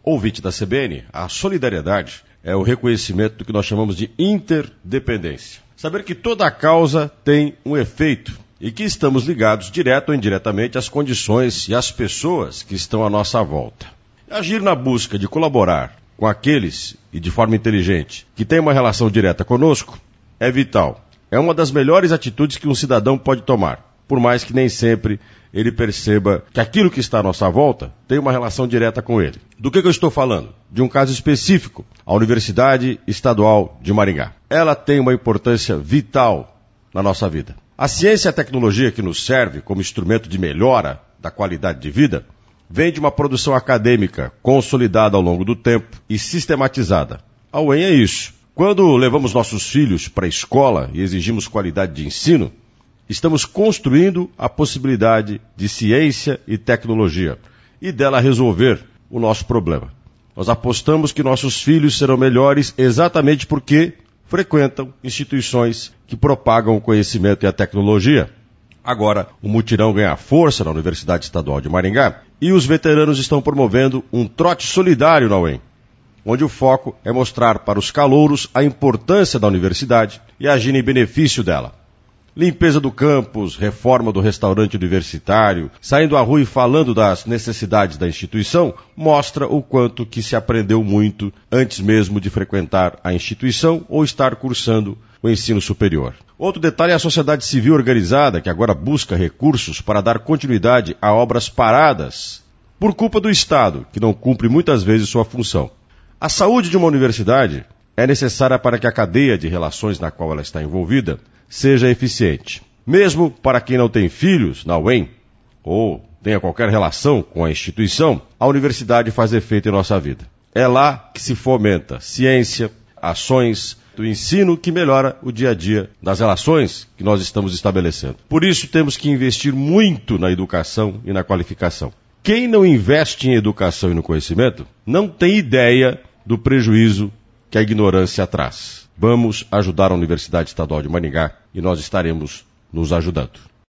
ouvinte da CBN, a solidariedade é o reconhecimento do que nós chamamos de interdependência. Saber que toda causa tem um efeito e que estamos ligados direto ou indiretamente às condições e às pessoas que estão à nossa volta. Agir na busca de colaborar com aqueles, e de forma inteligente, que têm uma relação direta conosco, é vital. É uma das melhores atitudes que um cidadão pode tomar, por mais que nem sempre ele perceba que aquilo que está à nossa volta tem uma relação direta com ele. Do que eu estou falando? De um caso específico, a Universidade Estadual de Maringá. Ela tem uma importância vital na nossa vida. A ciência e a tecnologia que nos serve como instrumento de melhora da qualidade de vida vem de uma produção acadêmica consolidada ao longo do tempo e sistematizada. A UEM é isso. Quando levamos nossos filhos para a escola e exigimos qualidade de ensino, estamos construindo a possibilidade de ciência e tecnologia e dela resolver o nosso problema. Nós apostamos que nossos filhos serão melhores exatamente porque frequentam instituições que propagam o conhecimento e a tecnologia. Agora, o mutirão ganha força na Universidade Estadual de Maringá e os veteranos estão promovendo um trote solidário na UEM, onde o foco é mostrar para os calouros a importância da universidade e agir em benefício dela. Limpeza do campus, reforma do restaurante universitário, saindo à rua e falando das necessidades da instituição, mostra o quanto que se aprendeu muito antes mesmo de frequentar a instituição ou estar cursando o ensino superior. Outro detalhe é a sociedade civil organizada, que agora busca recursos para dar continuidade a obras paradas por culpa do Estado, que não cumpre muitas vezes sua função. A saúde de uma universidade é necessária para que a cadeia de relações na qual ela está envolvida seja eficiente. Mesmo para quem não tem filhos na UEM, ou tenha qualquer relação com a instituição, a universidade faz efeito em nossa vida. É lá que se fomenta ciência, ações do ensino que melhora o dia a dia das relações que nós estamos estabelecendo. Por isso temos que investir muito na educação e na qualificação. Quem não investe em educação e no conhecimento não tem ideia do prejuízo que a ignorância traz. Vamos ajudar a Universidade Estadual de Maringá e nós estaremos nos ajudando.